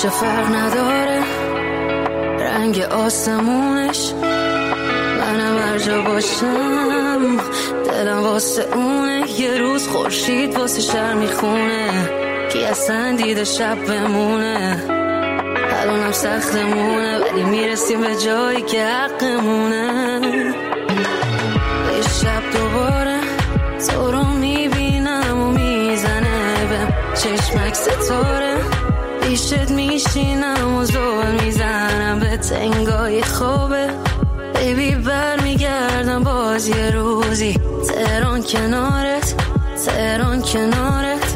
چه فرق نداره رنگ آسمونش، منم هر جا باشم دلم واسه اونه. یه روز خورشید واسه شهر میخونه، کی اصلا دیده شب بمونه. الانم سختمونه ولی میرسیم به جایی که حقمونه. یه شب دوباره تو رو میبینم و میزنه بهم چشمک ستاره، پیشت میشینم و زل میزنم به تنگای خوابه. بیبی برمیگردم باز یه روزی، تهران کنارت، تهران کنارت.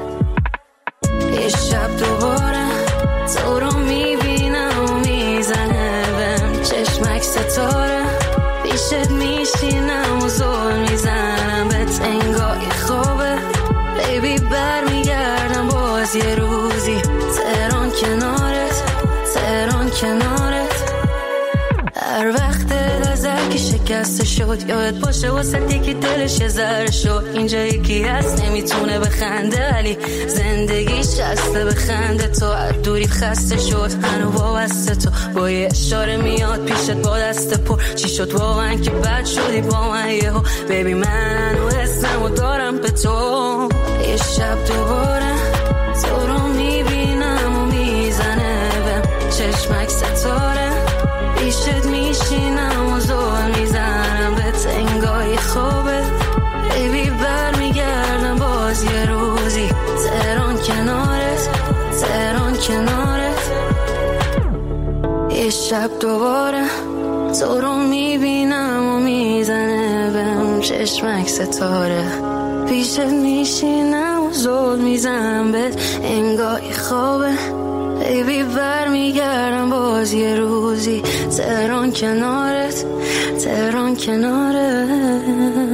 یه شب دوباره تو رو میبینم و میزنه بهم چشمک ستاره، پیشت میشینم و زل میزنم به تنگای خوابه. بیبی برمیگردم باز یه روزی، تهران کنارت، تهران کنارت. هر وقت لحظه شکسته شد یاد باشه واسه یکی دلش یه ذره شد. اینجا یکی هست نمیتونه بخنده ولی زندگیش هسته بخنده. تو از دوری خسته شد هنو وابسته، تو با یه اشاره میاد پیشت با دست پر. چی شد واقعا که بد شدی با من یهو؟ بیبی من و حسمو دارم به تو. یه شب دوباره تو رو میبینم و میزنه بهم چشمک ستاره، پیشت میشینم و زل میزنم به تنگای خوابه. بیبی برمیگردم باز یه روزی، تهران کنارت، تهران کنارت. یه شب دوباره تو رو میبینم و میزنه بهم چشمک ستاره، پیشت میشینم و زل میزنم به تنگای خوابه. بیبی برمیگردم باز یه روزی، تهران کنارت، تهران کنارت.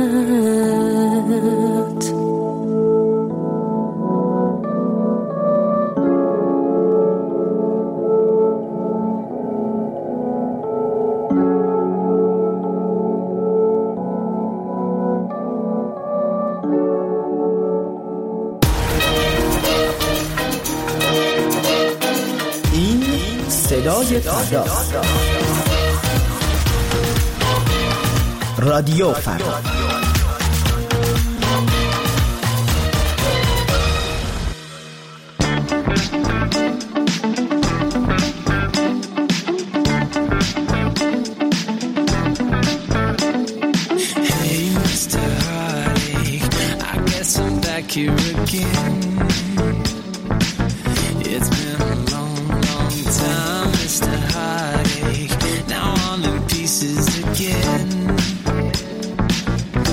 صدای فردا، رادیو فردا. Hey Mr. Heartache, I guess I'm back here again. It's been a long, long time, Mr. Heartache. Now I'm in pieces again.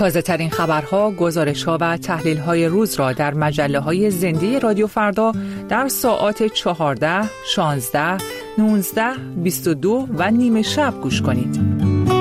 تازه ترین خبرها، گزارش‌ها و تحلیل‌های روز را در مجله‌های زنده رادیو فردا در ساعات 14، 16، 19، 22 و نیم شب گوش کنید.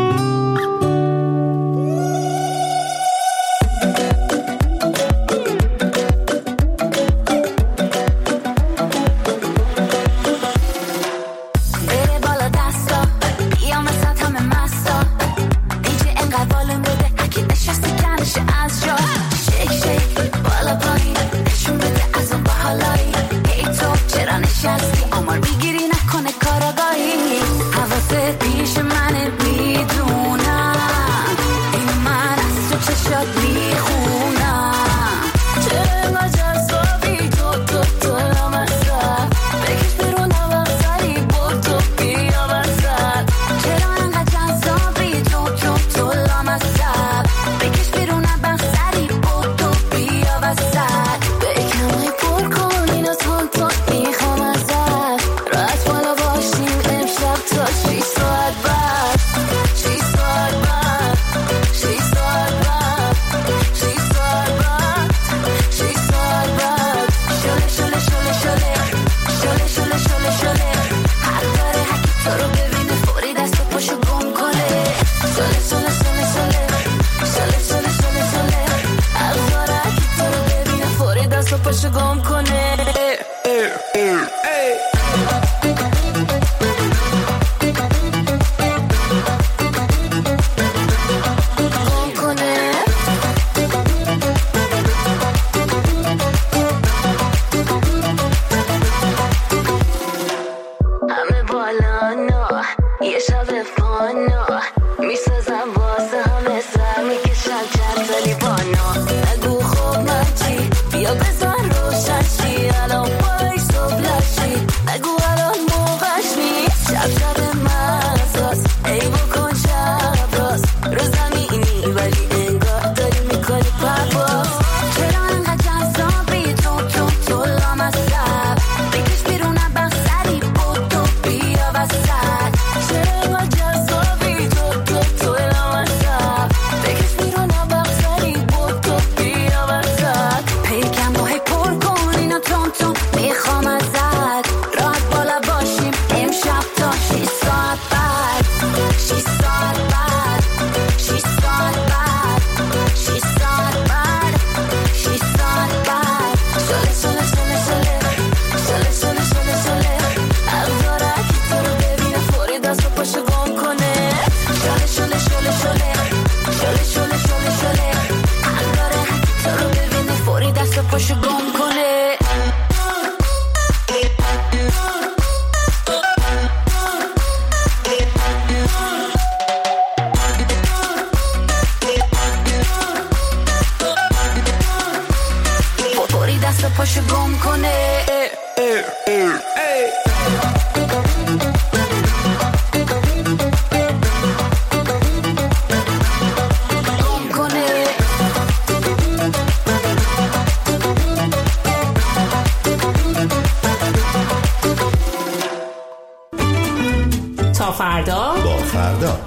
تا فردا با فردا.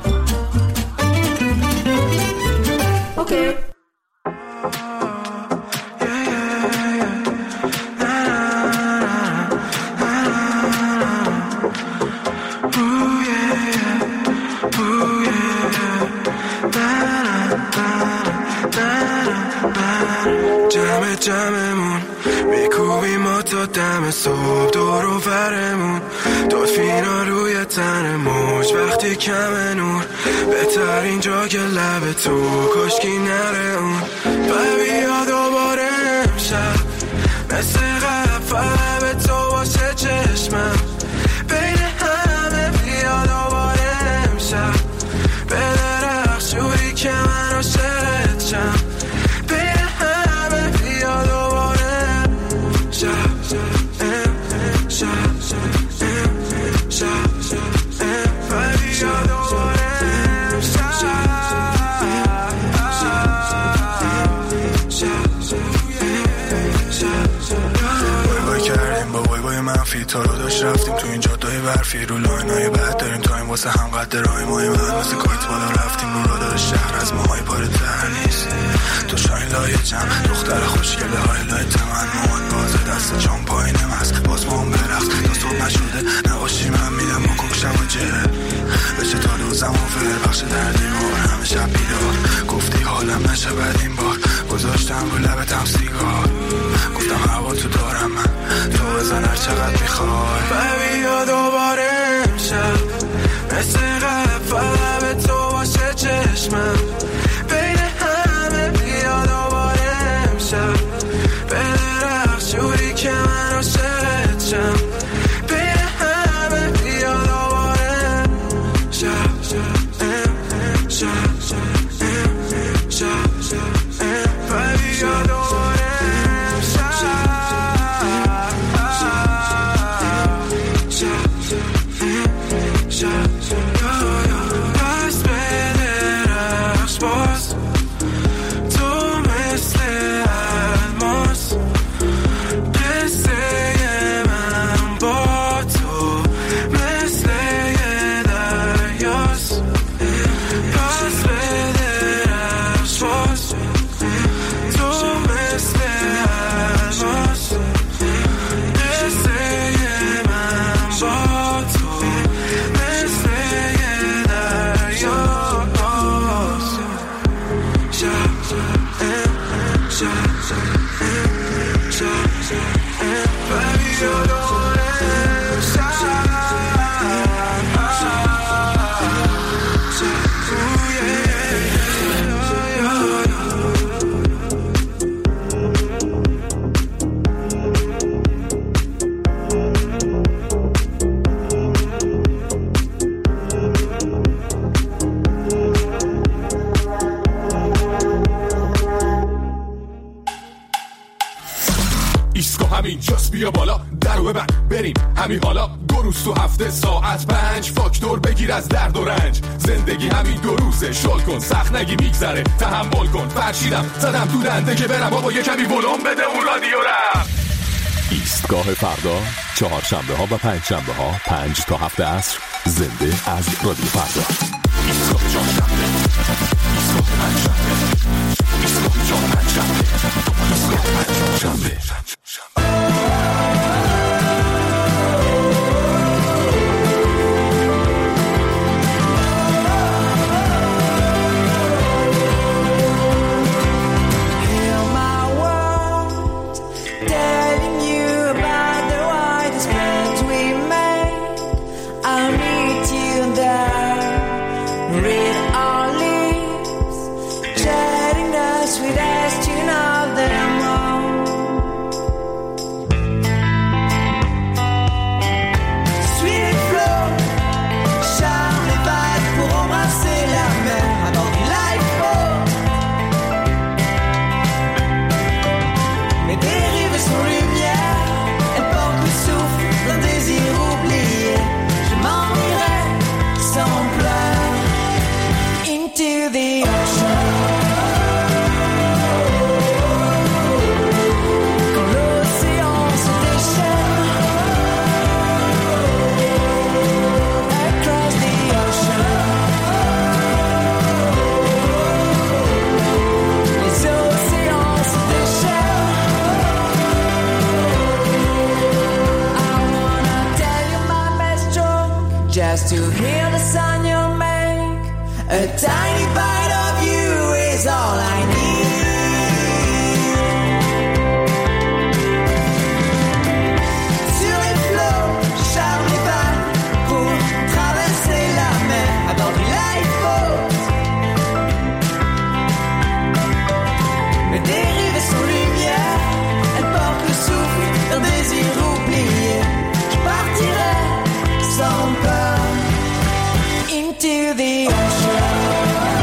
اوکی. جمعمون میکوبیم ما تا دم صبح دور و برمون دلفینا روی تن موج وقتی کم نور بهترین جا که لب تو کشکی نره اون و بیا دوباره امشب مثل قبل فقط به تو باشه چشمم بین همه بیا دوباره امشب به درخش جوری که من عاشقت شم فکرای منفی تا رو داشت رفتیم تو این جادای برفی رو لاینای بعد داریم تا این واسه هم قد رای مای من واسه کایت بالا رفتیم رو رادار شهر از ماهای پاره تر نیست تو شاین لایه جمع دختر خوشگله های لایه تمن موان بازه دست جان پایینم هست باز ما هم برخص تا صبح نشده نباشی من میدم با کمشم و جره بشه تا دوزم و فر بخش در دیوار همه شب بیدار گفتی حالم نشه بعد این بار گذاشتم رو لبتم سیگار گفتم هوا تو دارم من تو بزن هر چقدر میخوای بیا دوباره امشب مثل قبل فقط به تو باشه چشمم بین همه بیا دوباره امشب بده رخش جوری که من عاشقت شم بین همه بیا دوباره شب بیا بالا درو ببند بریم همین حالا 2 روز تو هفته ساعت 5 فاکتور بگیر از درد و رنج زندگی همین 2 روزه شل کن سخت نگی میگذره تحمل کن فرشیدم زدم تو دنده که برم بابا یه کمی ولوم بده اون رادیو رم ایستگاه فردا 4 شنبه ها و 5 شنبه ها 5 تا 7 عصر زنده از رادیو فردا ایستگاه 4 شنبه ایستگاه 5 شنبه ایستگاه 4 5 شنبه ایستگاه 5 شنبه Just to hear the sound you make, a tiny bite of you is all I need. Sur les flots, charme les vagues pour traverser la mer à bord du lifeboat. Mais dériver sans lumière, elle porte le souffle d'un désir oublié. Je partirai sans peur into the ocean.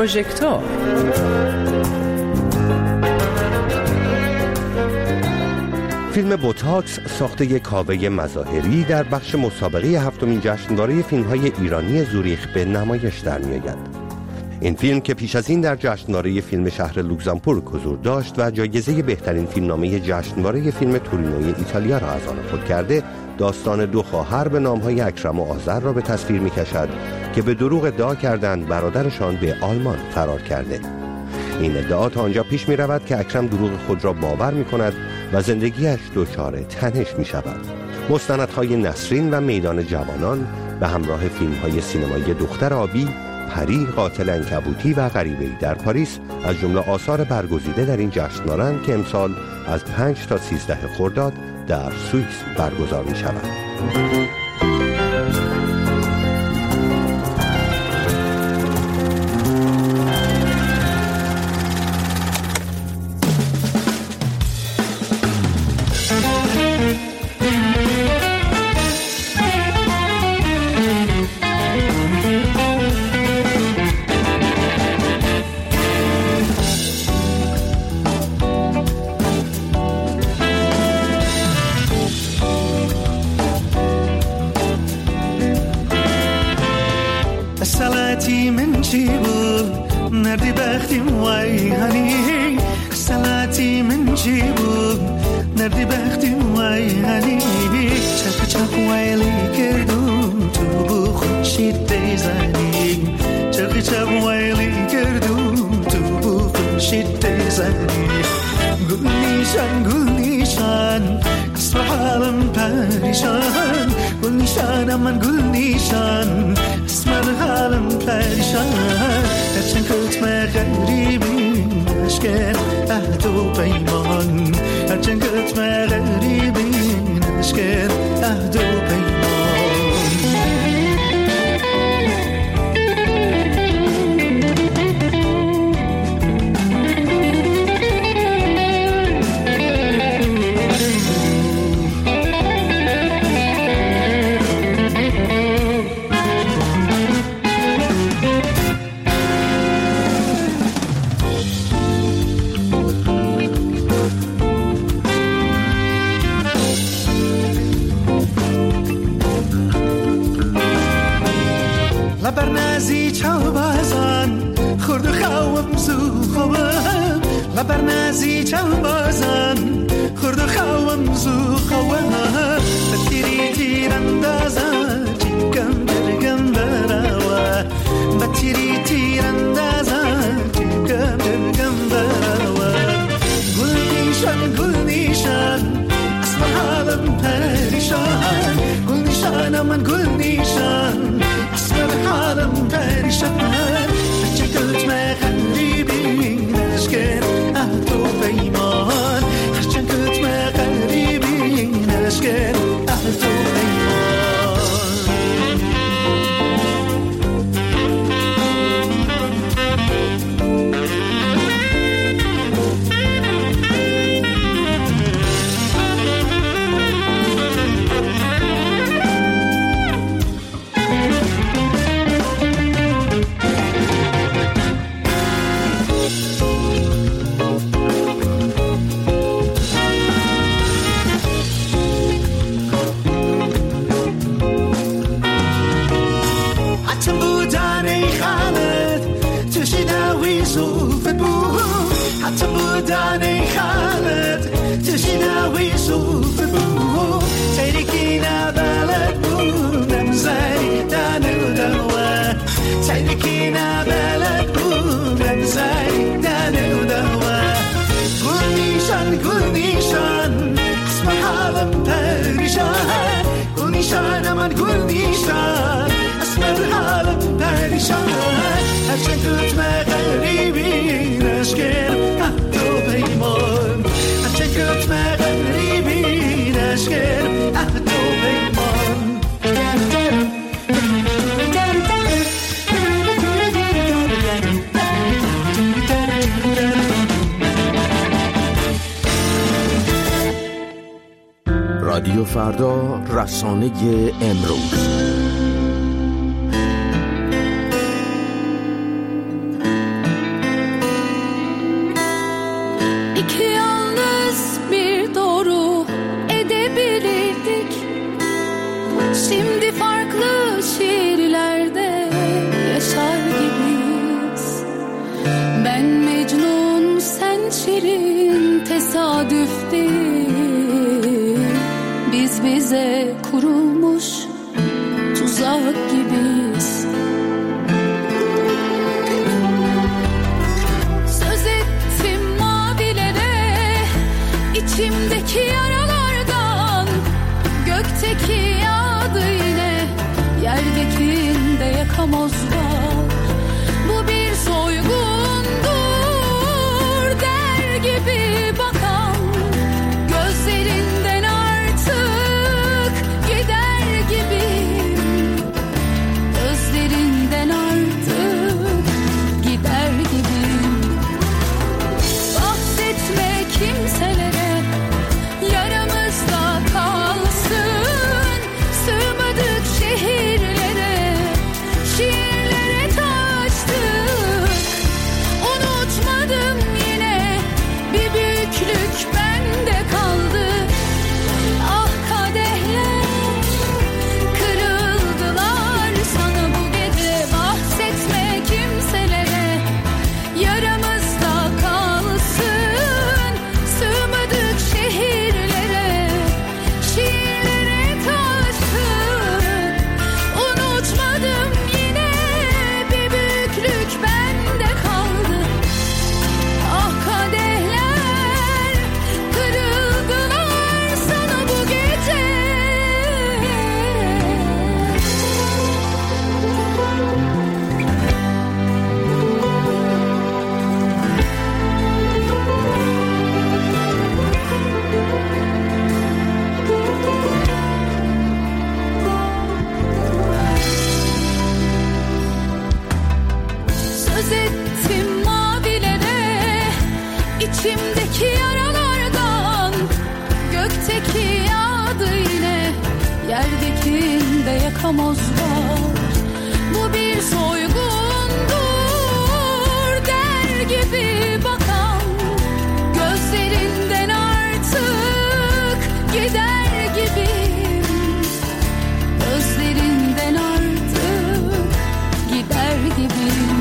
پروژکتور. فیلم بوتاکس ساخته کاوه مظاهری در بخش مسابقه هفتمین جشنواره فیلم‌های ایرانی زوریخ به نمایش در می‌آید. این فیلم که پیش از این در جشنواره فیلم شهر لوکزامبورگ حضور داشت و جایزه بهترین فیلمنامه جشنواره فیلم تورینوی ایتالیا را از آن خود کرده، داستان دو خواهر به نام‌های اکرم و آذر را به تصویر می‌کشد که به دروغ ادعا کردند برادرشان به آلمان فرار کرده. این ادعا تا آنجا پیش می رود که اکرم دروغ خود را باور می کند و زندگیش دچار تنش می شود. مستندهای نسرین و میدان جوانان به همراه فیلم‌های سینمایی دختر آبی، پری، قاتل عنکبوتی و غریبه‌ای در پاریس از جمله آثار برگزیده در این جشنواره که امسال از 5 تا 13 خرداد در سوئیس برگزار می شود. رادیو فردا، رسانه امروز. şirin tesadüf değil, biz bize kurulmuş tuzak gibiyiz. Söz ettim mavilere, içimdeki yaralardan, gökteki yağdı yine, yerdekinde yakamoz var. Bu bir soygundur der gibi bakan, gözlerinden artık gider gibiyim, gözlerinden artık gider gibiyim. Bahsetme kimselere, yaramızda kalsın, sığmadık şehirlere, şiirlere taştık. Unutmadım yine, bir büyüklük bende kaldı. Ah kadehler kırıldılar sana bu gece. Bahsetme kimselere, yaramızda kalsın, sığmadık şehirlere, şiirlere taştık. Unutmadım yine, bir büyüklük bende kaldı. Ah kadehler kırıldılar sana bu gece. Söz ettim mavilere, içimdeki yaralardan, gökteki yağdı yine, yerdekinde yakamoz var. Bu bir soygundur der gibi bakan, gözlerinden artık gider gibiyim, gözlerinden artık gider gibiyim.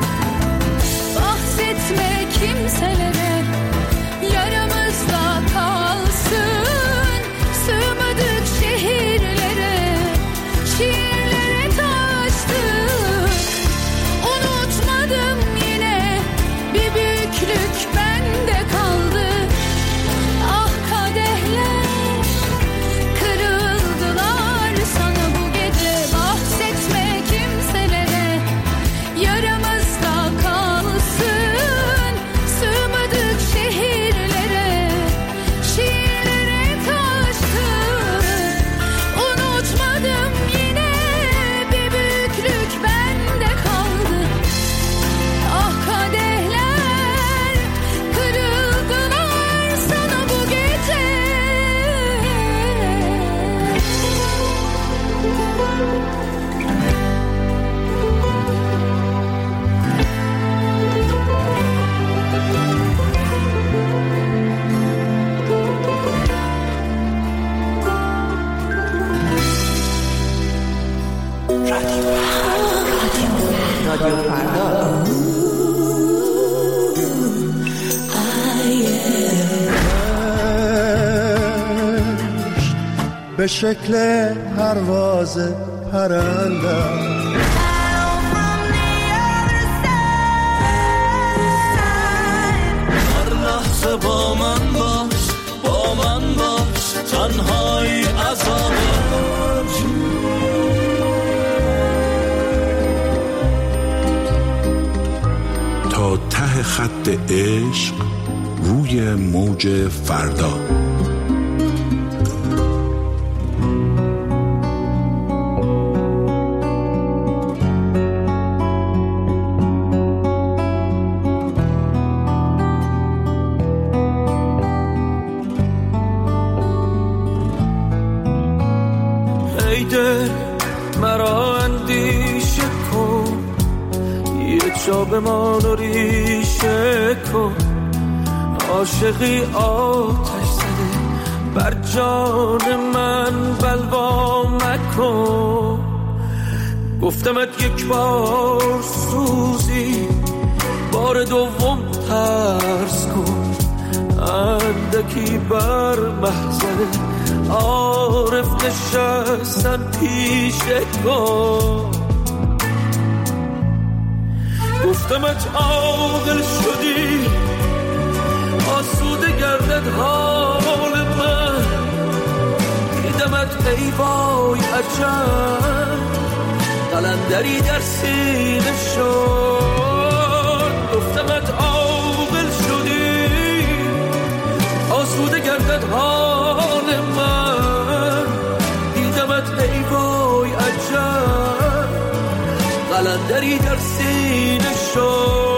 Bahsetme kimselere, yaramızda kalsın, sığmadık şehirlere, şiirlere taştık. Unutmadım yine, bir büyüklük bende kaldı. Ah kadehler kırıldılar sana bu gece. Bahsetme kimselere, yaramızda kalsın, sığmadık şehirlere, şiirlere taştık. Unutmadım yine, bir büyüklük bende kaldı. Ah kadehler kırıldılar sana bu gece. رادیو فردا. به شکل پرواز پرنده هر لحظه با من باش تنهایی عذابه تا ته خط عشق روی موج فردا. ای دل مرا اندیشه کن، یه جا بمان و ریشه کن. عاشقی آتش زده بر جان من بلوا مکن. گفتمت یک بار سوزی، بار دوم ترس کن. اندکی بر محضر عارف نشستن پیش کن. گفتمت عاقل شدی آسوده گردد حال من، دیدمت ای وای عجب قلندری در سینه شد. گفتمت عاقل شدی آسوده گردد حال من، دیدمت ای وای عجب قلندری در سینه شد.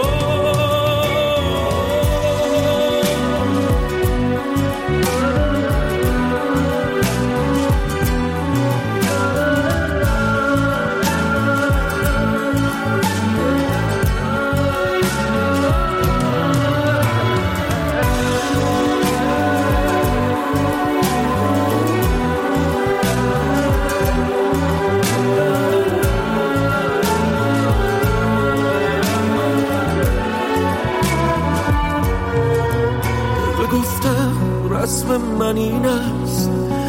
رسم من این است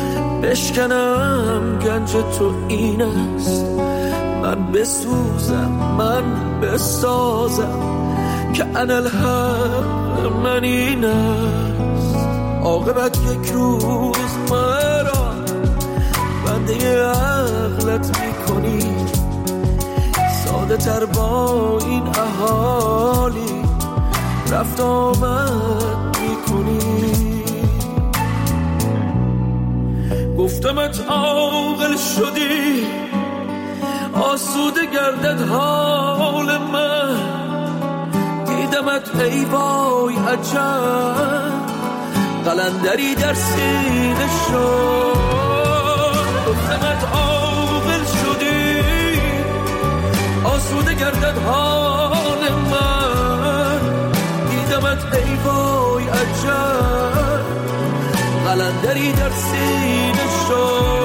بشکنم گنج تو این است، من بسوزم من بسازم که انالحق من این است. عاقبت یک روز مرا بنده عقلت میکنی، ساده تر با این اهالی رفت آمد میکنی. گفتمت عاقل شدی آسوده گردد حال من، دیدمت ای وای عجب قلندری در سینه شد. گفتمت عاقل شدی آسوده گردد حال من، دیدمت ای وای عجب قلندری در سینه شد.